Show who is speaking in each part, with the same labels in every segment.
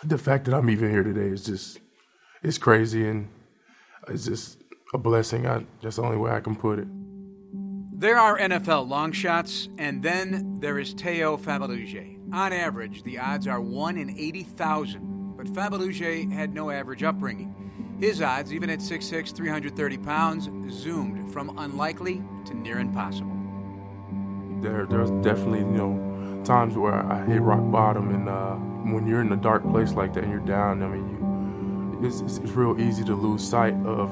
Speaker 1: The fact that I'm even here today is just, it's crazy, and it's just a blessing. That's the only way I can put it.
Speaker 2: There are NFL long shots, and then there is Teo Faberge. On average, the odds are 1 in 80,000, but Faberge had no average upbringing. His odds, even at 6'6", 330 pounds, zoomed from unlikely to near impossible.
Speaker 1: There's definitely, times where I hit rock bottom, and when you're in a dark place like that and you're down, I mean, it's real easy to lose sight of,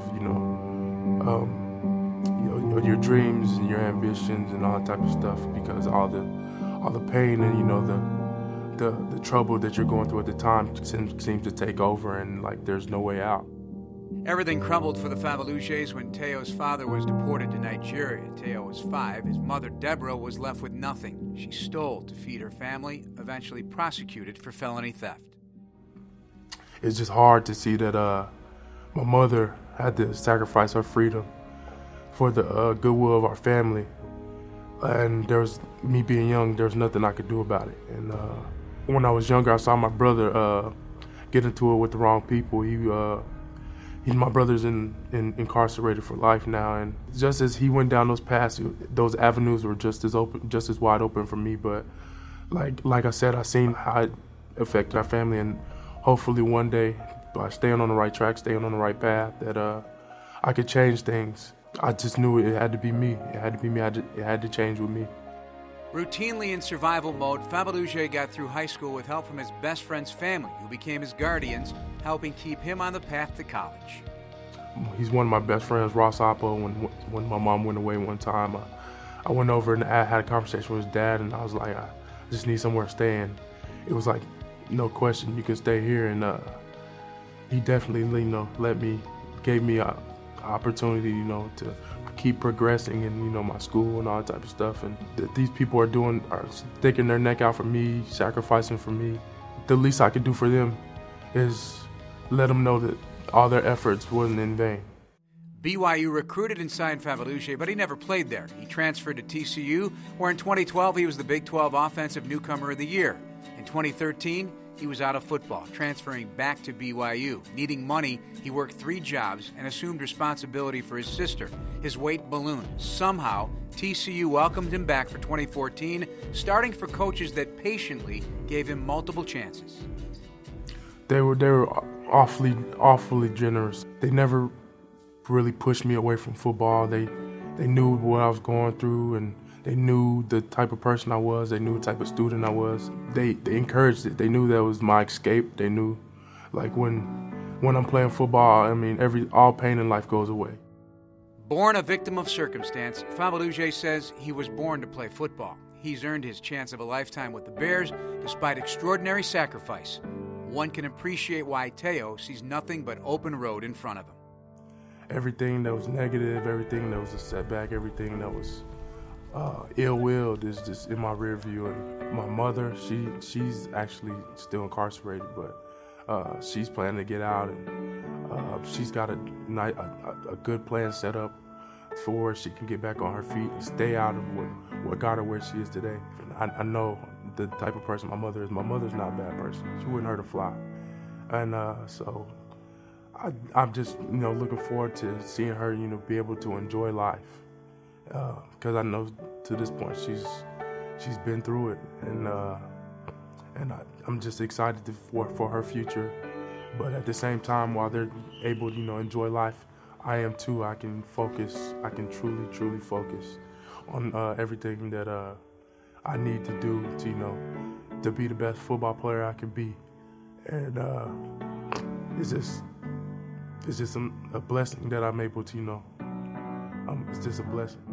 Speaker 1: your dreams and your ambitions and all that type of stuff, because all the pain and the trouble that you're going through at the time seems to take over, and like there's no way out.
Speaker 2: Everything crumbled for the Faberges when Teo's father was deported to Nigeria. Teo was 5. His mother, Deborah, was left with nothing. She stole to feed her family, eventually prosecuted for felony theft.
Speaker 1: It's just hard to see that my mother had to sacrifice her freedom for the goodwill of our family. And me being young, there was nothing I could do about it. And when I was younger, I saw my brother get into it with the wrong people. My brother's incarcerated for life now, and just as he went down those paths, those avenues were just as wide open for me. But like I said, I seen how it affected our family, and hopefully one day, by staying on the right track, staying on the right path, that I could change things. I just knew it had to be me. It had to be me. It had to change with me.
Speaker 2: Routinely in survival mode, Faberge got through high school with help from his best friend's family, who became his guardians, helping keep him on the path to college.
Speaker 1: He's one of my best friends, Ross Oppo. When my mom went away one time, I went over and I had a conversation with his dad, and I was like, I just need somewhere to stay. And it was like, no question, you can stay here. And he definitely, gave me an opportunity, to keep progressing in, my school and all that type of stuff. And these people are sticking their neck out for me, sacrificing for me. The least I could do for them is let them know that all their efforts wasn't in vain.
Speaker 2: BYU recruited and signed Faberge, but he never played there. He transferred to TCU, where in 2012 he was the Big 12 Offensive Newcomer of the Year. In 2013, he was out of football, transferring back to BYU. Needing money, he worked 3 jobs and assumed responsibility for his sister. His weight ballooned. Somehow, TCU welcomed him back for 2014, starting for coaches that patiently gave him multiple chances.
Speaker 1: They were awfully generous. They never really pushed me away from football. They knew what I was going through, and they knew the type of person I was. They knew the type of student I was. They encouraged it. They knew that was my escape. They knew, like, when I'm playing football, I mean, all pain in life goes away.
Speaker 2: Born a victim of circumstance, Faberge says he was born to play football. He's earned his chance of a lifetime with the Bears despite extraordinary sacrifice. One can appreciate why Teo sees nothing but open road in front of him.
Speaker 1: Everything that was negative, everything that was a setback, everything that was ill-willed is just in my rear view. And my mother, she's actually still incarcerated, but she's planning to get out, and she's got a good plan set up for her. She can get back on her feet and stay out of what got her where she is today. I know the type of person my mother is. My mother's not a bad person. She wouldn't hurt a fly. And so I'm just, looking forward to seeing her, be able to enjoy life. Because I know to this point she's been through it, and I'm just excited for her future. But at the same time, while they're able to enjoy life, I am too. I can focus. I can truly focus on everything that I need to do to be the best football player I can be. And it's just a blessing that I'm able to it's just a blessing.